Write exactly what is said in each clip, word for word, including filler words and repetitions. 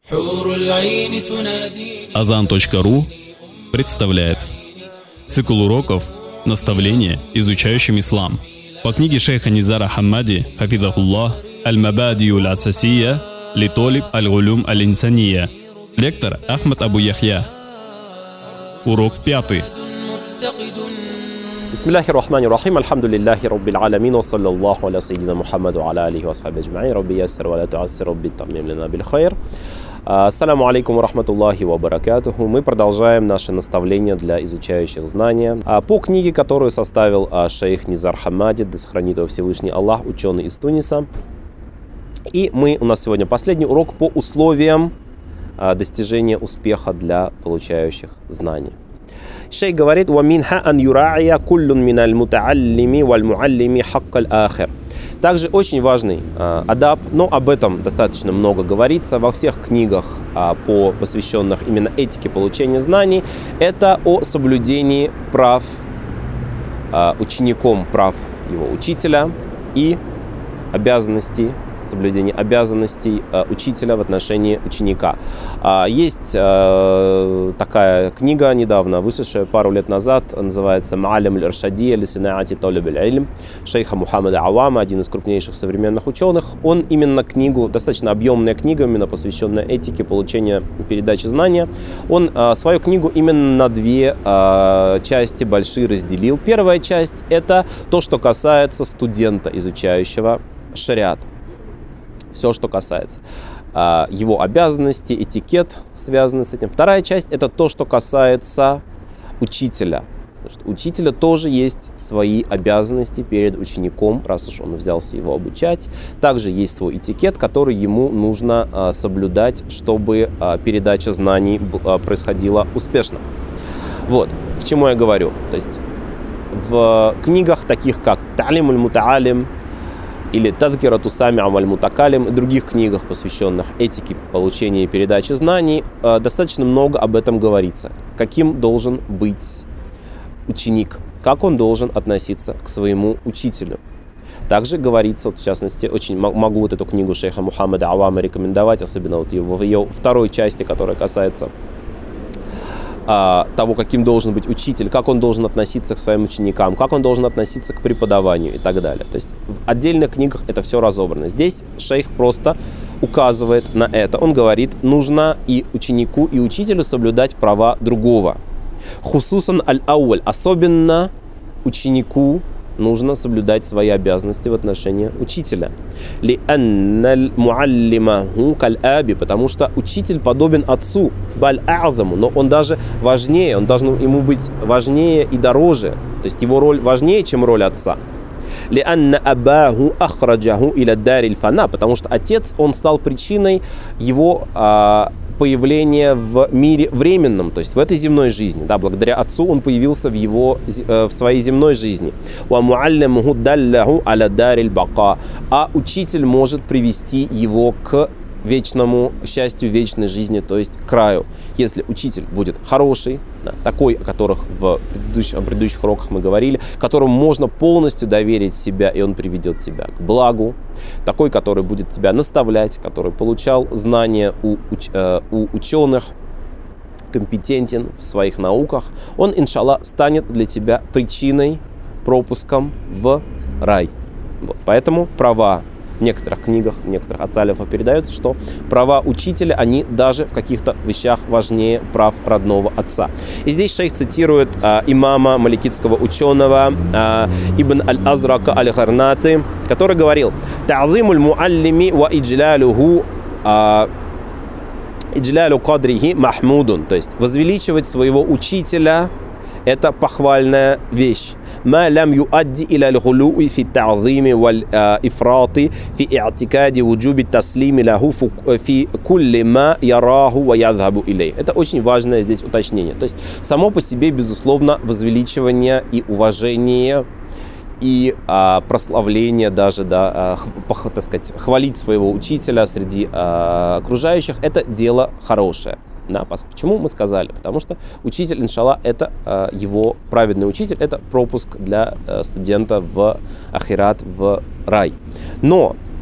Азан точка ру представляет цикл уроков «Наставления, изучающим ислам» по книге шейха Низара Хаммади хафидахуллах «Аль-Мабадию аль-Асасия литолиб аль-Гулюм аль-Инсания». Лектор Ахмад Абу Яхья. Урок пятый. Бисмиллахи рахмани рахим, альхамдулиллахи раббил аламин, ва саллаллаху аля сайидина Мухаммаду ва аля алихи ва асхаби аджмаин, рабби яссир ва ла туассир, рабби таммим лана биль хайр. Ассаламу алейкум ва рахматуллахи ва баракатуху. Мы продолжаем наши наставления для изучающих знания по книге, которую составил шейх Низар Хаммади, да сохранит его Всевышний Аллах, ученый из Туниса. И мы, у нас сегодня последний урок по условиям достижения успеха для получающих знания. Шейх говорит: «Ваминха ан юрая куллун миналь мутааллими валь муаллими хаккаль ахир». Также очень важный э, адаб, но об этом достаточно много говорится во всех книгах, э, по, посвященных именно этике получения знаний, это о соблюдении прав э, учеником, прав его учителя и обязанностей, соблюдение обязанностей э, учителя в отношении ученика. А, есть э, такая книга, недавно вышедшая, пару лет назад, называется «Ма'алим аль-Иршадия лисинаати толиб аль-илм» шейха Мухаммада Ауама, один из крупнейших современных ученых. Он именно книгу, достаточно объемная книга, именно посвященная этике получения передачи знания, он э, свою книгу именно на две э, части большие разделил. Первая часть — это то, что касается студента, изучающего шариат. Все, что касается э, его обязанностей, этикет, связанный с этим. Вторая часть — это то, что касается учителя. Потому что у учителя тоже есть свои обязанности перед учеником, раз уж он взялся его обучать. Также есть свой этикет, который ему нужно э, соблюдать, чтобы э, передача знаний э, происходила успешно. Вот, к чему я говорю. То есть в книгах, таких как «Та'лим аль-Мута'алим» или «Тазкирату сами'а валь мутакалим» и других книгах, посвященных этике получения и передачи знаний, достаточно много об этом говорится. Каким должен быть ученик, как он должен относиться к своему учителю. Также говорится, вот, в частности, очень могу вот эту книгу шейха Мухаммада Ауама рекомендовать, особенно вот его, в ее второй части, которая касается того, каким должен быть учитель, как он должен относиться к своим ученикам, как он должен относиться к преподаванию и так далее. То есть в отдельных книгах это все разобрано. Здесь шейх просто указывает на это. Он говорит, нужно и ученику, и учителю соблюдать права другого. Хусусан аль-ауаль, особенно ученику нужно соблюдать свои обязанности в отношении учителя. Ли-анналь муаллимаху каль-аби, потому что учитель подобен отцу, баль-а'заму, но он даже важнее, он должен ему быть важнее и дороже, то есть его роль важнее, чем роль отца. Ли-анна абаху ахраджаху иля дариль фана, потому что отец, он стал причиной его а, появления в мире временном, то есть в этой земной жизни. Да, благодаря отцу он появился в, его, в своей земной жизни. А учитель может привести его к вечному счастью, вечной жизни, то есть к краю. Если учитель будет хороший, да, такой, о которых в предыдущих, о предыдущих уроках мы говорили, которому можно полностью доверить себя, и он приведет тебя к благу, такой, который будет тебя наставлять, который получал знания у, уч, э, у ученых, компетентен в своих науках, он, иншаллах, станет для тебя причиной, пропуском в рай. Вот. Поэтому права в некоторых книгах, в некоторых от салифов передается, что права учителя, они даже в каких-то вещах важнее прав родного отца. И здесь шейх цитирует а, имама маликитского ученого а, Ибн аль-Азрака аль-Гарнаты, который говорил: «Та'зимуль муаллими ва иджлялюху иджлялю кадрихи махмудун», то есть возвеличивать своего учителя — это похвальная вещь. ما لم يؤدي إلى الغلو في التعظيم والإفراط في اعتقاد وجوب التسليم له في كل ما يراه ويذهب إليه. Это очень важное здесь уточнение. То есть само по себе, безусловно, возвеличивание и уважение и а, прославление даже, да, а, так сказать, хвалить своего учителя среди а, окружающих — это дело хорошее. Да, почему мы сказали? Потому что учитель, иншаллах, это э, его праведный учитель, это пропуск для э, студента в ахират, в рай. Но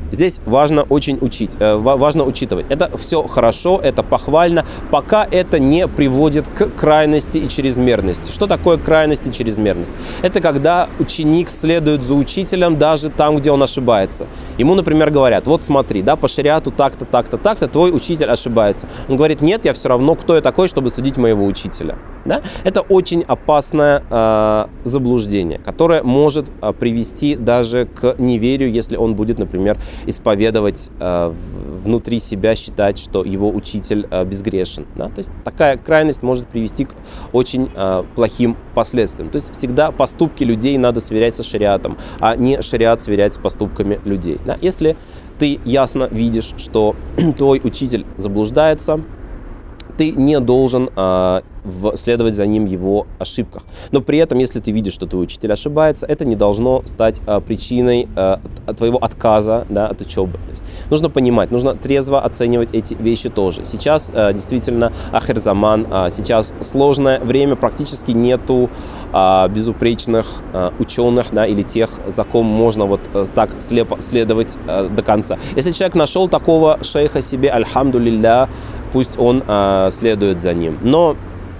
здесь важно очень учить, э, важно учитывать. Это все хорошо, это похвально, пока это не приводит к крайности и чрезмерности. Что такое крайность и чрезмерность? Это когда ученик следует за учителем даже там, где он ошибается. Ему, например, говорят: вот смотри, да, по шариату так-то, так-то, так-то, твой учитель ошибается. Он говорит: нет, я все равно, кто я такой, чтобы судить моего учителя. Да? Это очень опасное э, заблуждение, которое может э, привести даже к неверию, если он будет, например, исповедовать э, внутри себя, считать, что его учитель э, безгрешен. Да? То есть такая крайность может привести к очень э, плохим последствиям. То есть всегда поступки людей надо сверять со шариатом, а не шариат сверять с поступками людей. Да? Если ты ясно видишь, что твой учитель заблуждается, ты не должен э, следовать за ним в его ошибках. Но при этом, если ты видишь, что твой учитель ошибается, это не должно стать э, причиной э, твоего отказа, да, от учебы. То есть нужно понимать, нужно трезво оценивать эти вещи тоже. Сейчас э, действительно ахир-заман, э, сейчас сложное время, практически нету э, безупречных э, ученых, да, или тех, за ком можно вот э, так слепо следовать э, до конца. Если человек нашел такого шейха себе, альхамдулилля, пусть он э, следует за ним. Но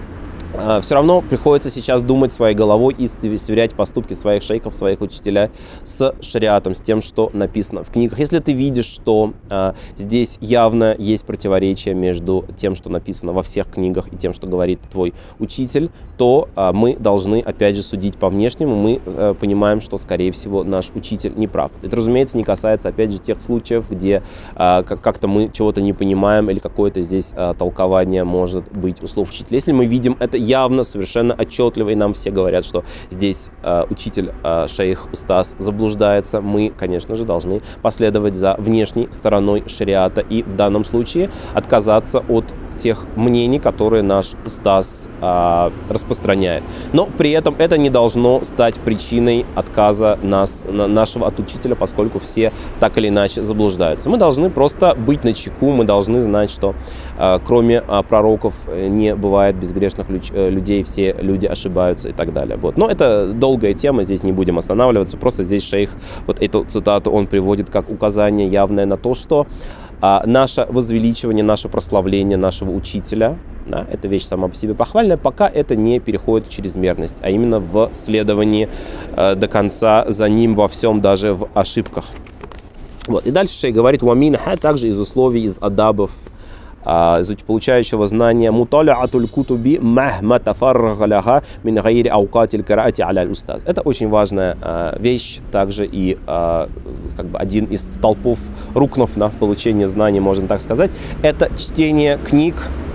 э, все равно приходится сейчас думать своей головой и сверять поступки своих шейхов, своих учителей с шариатом, с тем, что написано в книгах. Если ты видишь, что э, здесь явно есть противоречие между тем, что написано во всех книгах, и тем, что говорит твой учитель, то э, мы должны, опять же, судить по внешнему. Мы э, понимаем, что, скорее всего, наш учитель не прав. Это, разумеется, не касается, опять же, тех случаев, где э, как-то мы чего-то не понимаем или какое-то здесь э, толкование может быть у слов учителя. Если мы видим это явно, совершенно отчетливо, и нам все говорят, что здесь э, учитель, э, шейх, устаз заблуждается, мы, конечно же, должны последовать за внешней стороной шариата и в данном случае отказаться от тех мнений, которые наш устаз э, распространяет. Но при этом это не должно стать причиной отказа нас, на, нашего от учителя, поскольку все так или иначе заблуждаются. Мы должны просто быть начеку, мы должны знать, что э, кроме э, пророков не бывает безгрешных люч, э, людей, все люди ошибаются и так далее. Вот. Но это долгая тема, здесь не будем останавливаться, просто здесь шейх, вот эту цитату он приводит как указание явное на то, что А наше возвеличивание, наше прославление нашего учителя, да, это вещь сама по себе похвальная, пока это не переходит в чрезмерность, а именно в следовании э, до конца за ним во всем, даже в ошибках. Вот. И дальше шейх говорит: «Уаминха», также из условий, из адабов, э, из получающего знания, «Муталиатуль кутуби махма тафаррага ляха мин гайри аукатиль караати аля устаз». Это очень важная э, вещь, также и э, как бы один из столпов, рукнов на получение знаний, можно так сказать, это чтение книг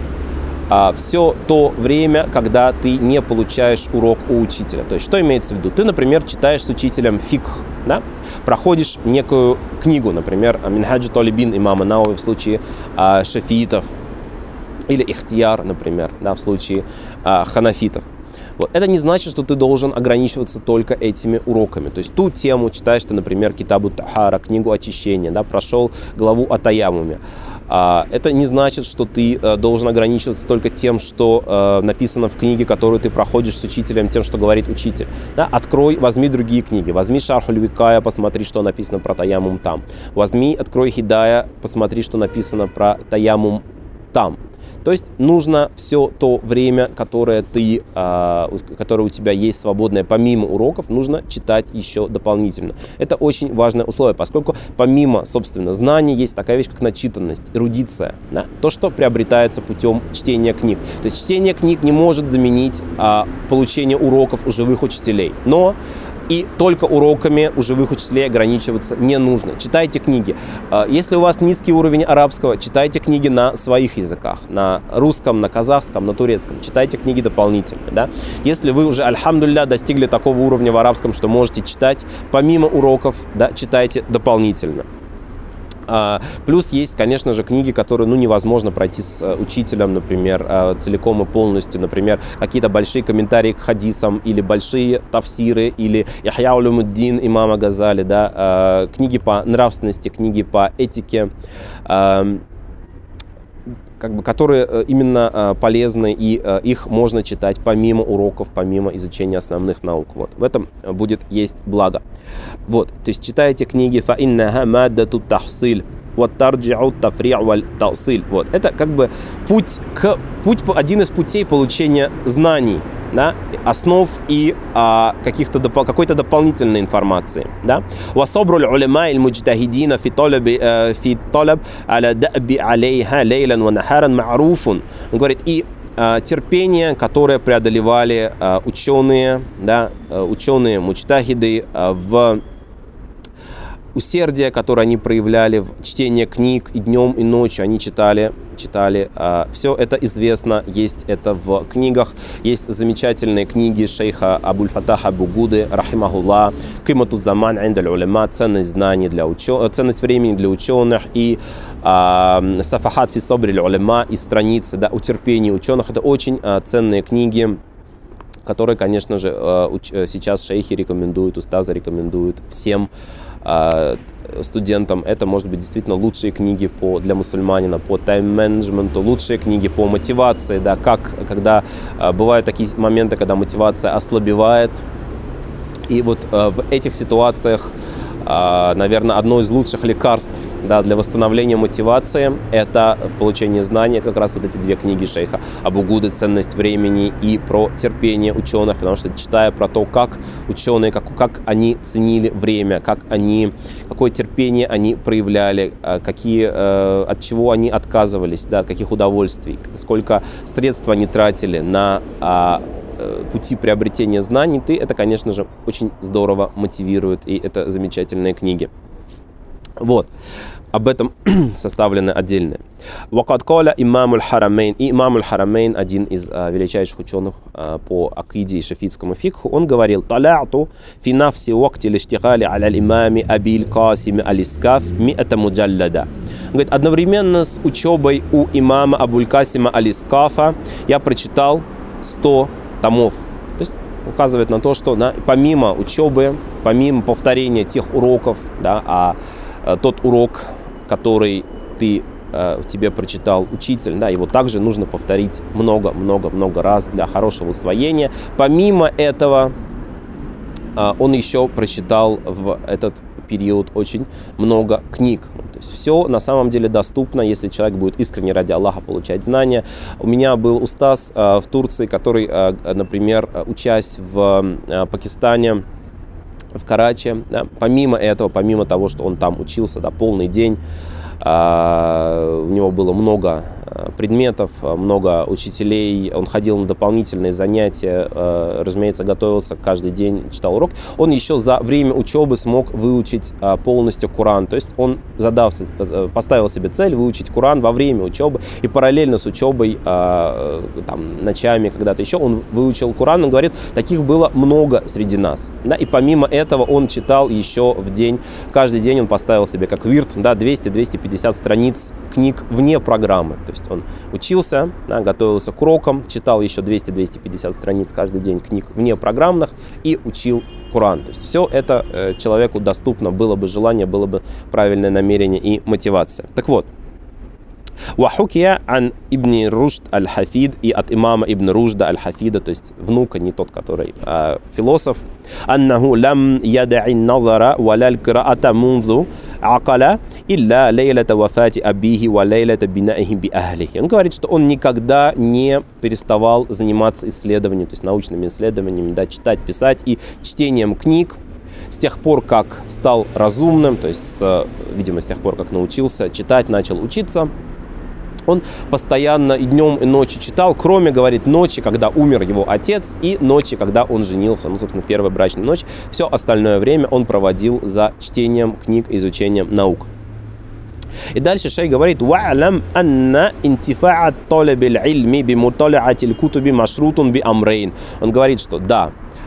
а, все то время, когда ты не получаешь урок у учителя. То есть, что имеется в виду? Ты, например, читаешь с учителем фикх, да? Проходишь некую книгу, например, Минхаджу Талибин имама Науи в случае а, шафиитов, или Ихтияр, например, да, в случае а, ханафитов. Вот. Это не значит, что ты должен ограничиваться только этими уроками. То есть ту тему читаешь ты, например, Китабу Тахара, книгу очищения, да, прошел главу о таяммуме. А, это не значит, что ты а, должен ограничиваться только тем, что а, написано в книге, которую ты проходишь с учителем, тем, что говорит учитель. Да, открой, возьми другие книги. Возьми Шархуль Викая, посмотри, что написано про таяммум там. Возьми, открой Хидая, посмотри, что написано про таяммум там. То есть нужно все то время, которое, ты, э, которое у тебя есть свободное, помимо уроков, нужно читать еще дополнительно. Это очень важное условие, поскольку помимо, собственно, знаний есть такая вещь, как начитанность, эрудиция. Да? То, что приобретается путем чтения книг. То есть чтение книг не может заменить э, получение уроков у живых учителей. Но и только уроками у живых учителей ограничиваться не нужно. Читайте книги. Если у вас низкий уровень арабского, читайте книги на своих языках. На русском, на казахском, на турецком. Читайте книги дополнительно. Да? Если вы уже, альхамдулилля, достигли такого уровня в арабском, что можете читать, помимо уроков, да, читайте дополнительно. А, плюс есть, конечно же, книги, которые, ну, невозможно пройти с а, учителем, например, а, целиком и полностью. Например, какие-то большие комментарии к хадисам, или большие тафсиры, или Ихья улумуддин имама Газали, да, а, книги по нравственности, книги по этике. А, как бы, которые именно полезны, и их можно читать помимо уроков, помимо изучения основных наук. Вот. В этом будет есть благо. Вот. То есть читайте книги «Фаиннаха маддату тахсиль». Вот это как бы путь к путь один из путей получения знаний, да, основ и а, каких-то допол- какой-то дополнительной информации, да. وصبر العلماء المجتهدين في طلب في طلب على دأب عليها ليلا ونهارا معروف. Он говорит, и а, терпение, которое преодолевали а, ученые, да, ученые муджтахиды а, в усердие, которое они проявляли в чтении книг, и днем, и ночью они читали, читали. Все это известно, есть это в книгах. Есть замечательные книги шейха Абуль-Фатаха Абу-Гуды, рахимахуллах, «Кимату заман индаль улема», ценность знаний для ученых, ценность времени для ученых, и «Сафахат фи сабриль улема», и страницы, да, утерпения ученых. Это очень а, ценные книги, которые, конечно же, сейчас шейхи рекомендуют, устазы рекомендуют всем студентам. Это, может быть, действительно лучшие книги по, для мусульманина по тайм-менеджменту, лучшие книги по мотивации, да, как, когда бывают такие моменты, когда мотивация ослабевает. И вот в этих ситуациях, наверное, одно из лучших лекарств, да, для восстановления мотивации — это в получении знаний. Это как раз вот эти две книги шейха Абу-Гуды «Ценность времени» и про терпение ученых, потому что, читая про то, как ученые, как, как они ценили время, как они, какое терпение они проявляли, какие, от чего они отказывались, да, от каких удовольствий, сколько средств они тратили на пути приобретения знаний, ты, это, конечно же, очень здорово мотивирует, и это замечательные книги. Вот. Об этом составлены отдельные. وقد قال إمام الحرمين. И имам аль-Харамейн, один из а, величайших ученых а, по акиде и шафитскому фикху, он говорил: «Таляту фи нафси вакти лиштигали аля имами Абиль Касим аль-Искаф ми'ата муджаллада». Он говорит, одновременно с учебой у имама Абуль-Касима аль-Искафа я прочитал сто томов. То есть указывает на то, что да, помимо учебы, помимо повторения тех уроков, да, а, а тот урок, который ты, а, тебе прочитал учитель, да, его также нужно повторить много-много-много раз для хорошего усвоения. Помимо этого, а, он еще прочитал в этот период очень много книг. То есть все на самом деле доступно, если человек будет искренне ради Аллаха получать знания. У меня был устаз э, в Турции, который, э, например, учась в э, Пакистане, в Карачи, да, помимо этого, помимо того, что он там учился, да, полный день, э, у него было много предметов, много учителей, он ходил на дополнительные занятия, разумеется, готовился каждый день, читал урок. Он еще за время учебы смог выучить полностью Коран, то есть он, задався, поставил себе цель выучить Коран во время учебы, и параллельно с учебой, там, ночами, когда-то еще, он выучил Коран. Он говорит, таких было много среди нас, да, и помимо этого он читал еще в день, каждый день он поставил себе как вирт, да, двести-двести пятьдесят страниц книг вне программы. То есть он учился, да, готовился к урокам, читал еще двести-двести пятьдесят страниц каждый день книг вне программных и учил Коран. То есть все это э, человеку доступно, было бы желание, было бы правильное намерение и мотивация. Так вот, Вахукия ан ибн Рушд аль-Хафид, и от имама ибн Рушда аль-Хафида, то есть внука, не тот, который а, философ, аннаху лам яда'i назара валяль кираата мунзу акаля илля лейлата вафати абихи ва лейлата бинаихи би ахлихи. Он говорит, что он никогда не переставал заниматься исследованием, то есть научными исследованиями, да, читать, писать и чтением книг с тех пор, как стал разумным, то есть, с, видимо, с тех пор, как научился читать, начал учиться. Он постоянно и днем, и ночью читал, кроме, говорит, ночи, когда умер его отец, и ночи, когда он женился, ну, собственно, первая брачная ночь. Все остальное время он проводил за чтением книг, изучением наук. И дальше шейх говорит: «Ва'лам анна интифа'ат талабил ильми би мутали'атил кутуби машрутун би амрейн». Он говорит, что да,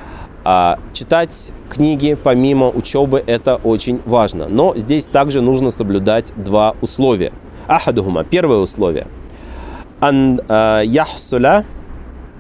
читать книги помимо учебы — это очень важно, но здесь также нужно соблюдать два условия. Ахадухума. Первое условие. Ан яхсуля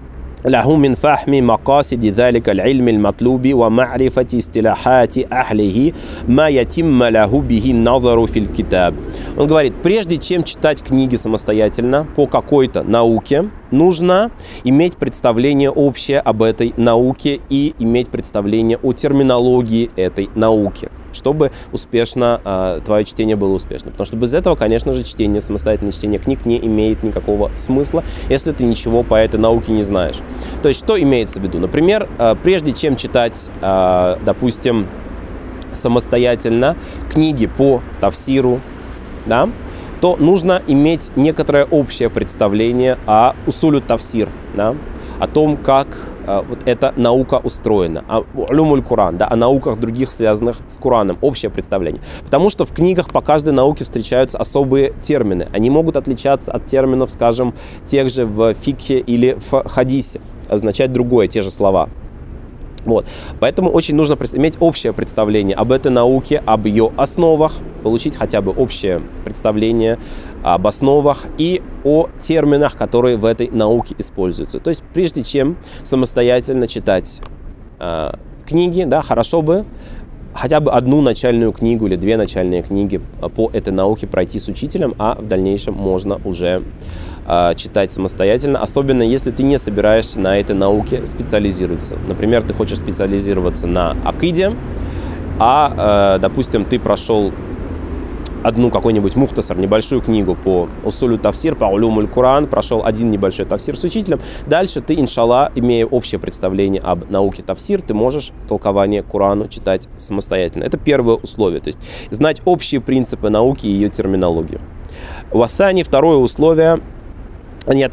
له من فهم مقاصد ذلك العلم المطلوب ومعرفة اصطلاحات أهله ما يتم له به النظر في الكتاب. Он говорит, прежде чем читать книги самостоятельно по какой-то науке, нужно иметь представление общее об этой науке и иметь представление о терминологии этой науки, чтобы успешно, э, твое чтение было успешно. Потому что без этого, конечно же, чтение, самостоятельное чтение книг не имеет никакого смысла, если ты ничего по этой науке не знаешь. То есть, что имеется в виду? Например, э, прежде чем читать, э, допустим, самостоятельно книги по тафсиру, да, то нужно иметь некоторое общее представление о усулю тафсир, да, о том, как э, вот эта наука устроена, о улумуль Куран, да, о науках других, связанных с Кураном, общее представление. Потому что в книгах по каждой науке встречаются особые термины. Они могут отличаться от терминов, скажем, тех же в фикхе или в хадисе, означать другое, те же слова. Вот. Поэтому очень нужно иметь общее представление об этой науке, об ее основах, получить хотя бы общее представление об основах и о терминах, которые в этой науке используются. То есть, прежде чем самостоятельно читать э, книги, да, хорошо бы хотя бы одну начальную книгу или две начальные книги по этой науке пройти с учителем, а в дальнейшем можно уже э, читать самостоятельно, особенно если ты не собираешься на этой науке специализироваться. Например, ты хочешь специализироваться на акиде, а, э, допустим, ты прошел одну какой-нибудь мухтасар, небольшую книгу по усулю тафсир, по улумуль Куран, прошел один небольшой тафсир с учителем. Дальше ты, иншалла, имея общее представление об науке тафсир, ты можешь толкование Курану читать самостоятельно. Это первое условие, то есть знать общие принципы науки и ее терминологию. Вассани, второе условие. Говорит,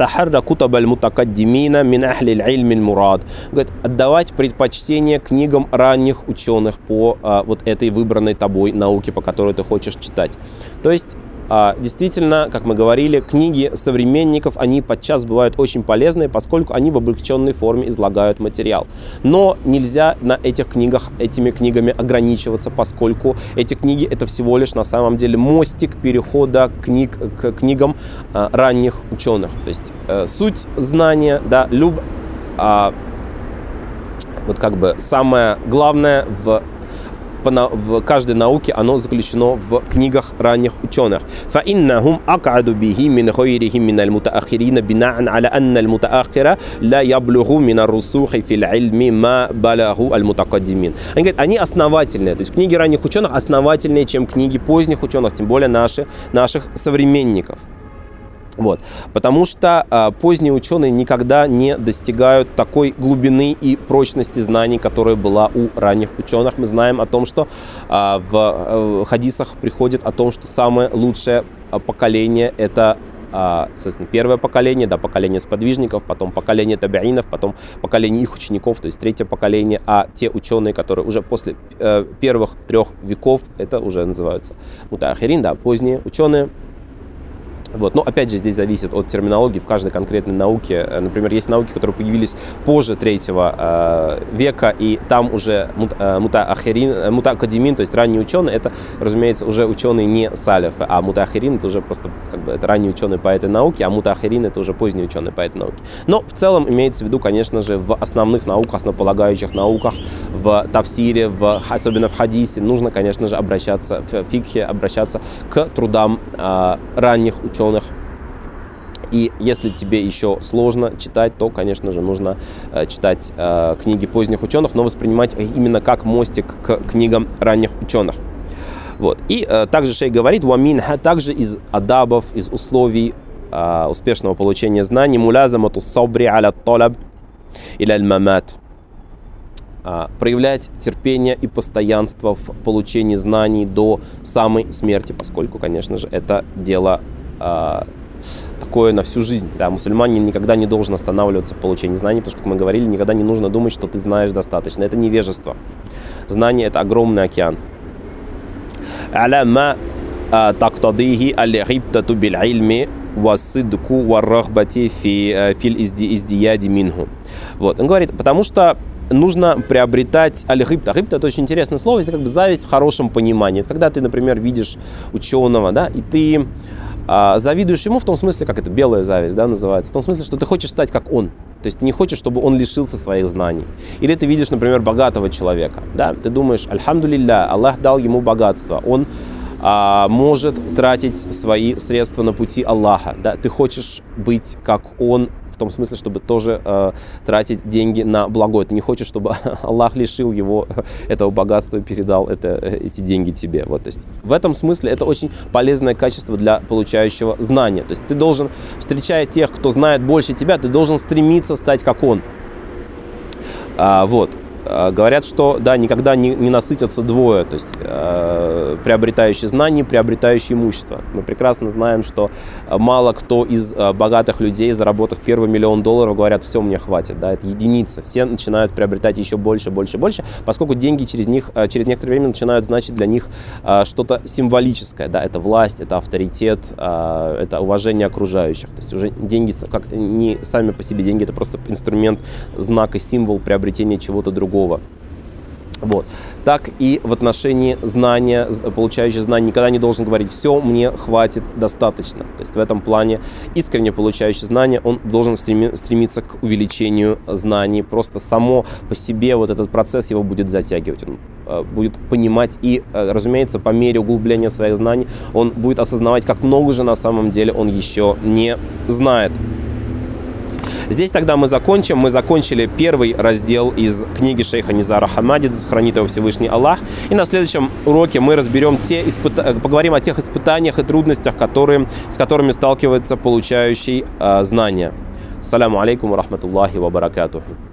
отдавать предпочтение книгам ранних ученых по а, вот этой выбранной тобой науке, по которой ты хочешь читать. То есть, а, действительно, как мы говорили, книги современников, они подчас бывают очень полезные, поскольку они в облегченной форме излагают материал. Но нельзя на этих книгах, этими книгами ограничиваться, поскольку эти книги — это всего лишь на самом деле мостик перехода книг, к книгам а, ранних ученых. То есть э, суть знания, да, люб, а, вот как бы самое главное в в каждой науке, оно заключено в книгах ранних ученых. فإنهم أقعد به من غيرهم من المتأخرين بناء على أن المتأخر لا يبلغ من الرسوخ في العلم ما بلغه المتقدمين. Они говорят, они основательные, то есть книги ранних ученых основательнее, чем книги поздних ученых, тем более наши, наших современников. Вот. Потому что а, поздние ученые никогда не достигают такой глубины и прочности знаний, которая была у ранних ученых. Мы знаем о том, что а, в а, хадисах приходит о том, что самое лучшее а, поколение — это а, соответственно, первое поколение, да, поколение сподвижников, потом поколение табиинов, потом поколение их учеников, то есть третье поколение, а те ученые, которые уже после э, первых трех веков, это уже называются мутаахирин, да, поздние ученые. Вот. Но опять же здесь зависит от терминологии в каждой конкретной науке. Например, есть науки, которые появились позже третьего э, века, и там уже мутаахирин, мутаакадемин, то есть ранние ученые, это, разумеется, уже ученые не салифы, а мутаахирин — это уже просто как бы, это ранние ученые по этой науке, а мутаахирин — это уже поздние ученые по этой науке. Но в целом имеется в виду, конечно же, в основных науках, основополагающих науках, в тафсире, в, особенно в хадисе, нужно, конечно же, обращаться в фикхе, обращаться к трудам э, ранних ученых. И если тебе еще сложно читать, то, конечно же, нужно э, читать э, книги поздних ученых, но воспринимать их именно как мостик к книгам ранних ученых. Вот. И э, также шейх говорит, «Ваминха», также из адабов, из условий э, успешного получения знаний, «Мулязамату сабри аля талаб иля аль-мамат», проявлять терпение и постоянство в получении знаний до самой смерти, поскольку, конечно же, это дело а, такое на всю жизнь. Да, мусульманин никогда не должен останавливаться в получении знаний, потому что, как мы говорили, никогда не нужно думать, что ты знаешь достаточно. Это невежество. Знание — это огромный океан. «Аляма тактадихи аль-гибтату биль-ильми ва-сидку ва-рахбати фил-издияди минху». Вот, он говорит, потому что нужно приобретать аль-гибта. Гибта — это очень интересное слово, это как бы зависть в хорошем понимании. Это когда ты, например, видишь ученого, да, и ты а, завидуешь ему в том смысле, как это белая зависть, да, называется, в том смысле, что ты хочешь стать как он. То есть ты не хочешь, чтобы он лишился своих знаний. Или ты видишь, например, богатого человека, да, ты думаешь, альхамдулилля, Аллах дал ему богатство, он а, может тратить свои средства на пути Аллаха, да, ты хочешь быть как он, в том смысле, чтобы тоже э, тратить деньги на благое. Ты не хочешь, чтобы Аллах лишил его этого богатства и передал это, эти деньги тебе. Вот, то есть в этом смысле это очень полезное качество для получающего знания. То есть ты должен, встречая тех, кто знает больше тебя, ты должен стремиться стать как он. А, вот. Говорят, что да, никогда не, не насытятся двое, то есть э, приобретающие знания, приобретающие имущество. Мы прекрасно знаем, что мало кто из э, богатых людей, заработав первый миллион долларов, говорят, все, мне хватит, да, это единицы. Все начинают приобретать еще больше, больше, больше, поскольку деньги через них, э, через некоторое время начинают значить для них э, что-то символическое, да, это власть, это авторитет, э, это уважение окружающих. То есть уже деньги, как не сами по себе деньги, это просто инструмент, знак и символ приобретения чего-то другого. Вот. Так и в отношении знания, получающий знания никогда не должен говорить «все, мне хватит, достаточно». То есть в этом плане искренне получающий знания, он должен стремиться к увеличению знаний. Просто само по себе вот этот процесс его будет затягивать, он будет понимать и, разумеется, по мере углубления своих знаний он будет осознавать, как много же на самом деле он еще не знает. Здесь тогда мы закончим. Мы закончили первый раздел из книги шейха Низара Хамади, да сохранит его Всевышний Аллах. И на следующем уроке мы разберем те испыта... поговорим о тех испытаниях и трудностях, которые... с которыми сталкивается получающий э, знания. Ассаляму алейкум ва рахматуллахи ва баракатуху.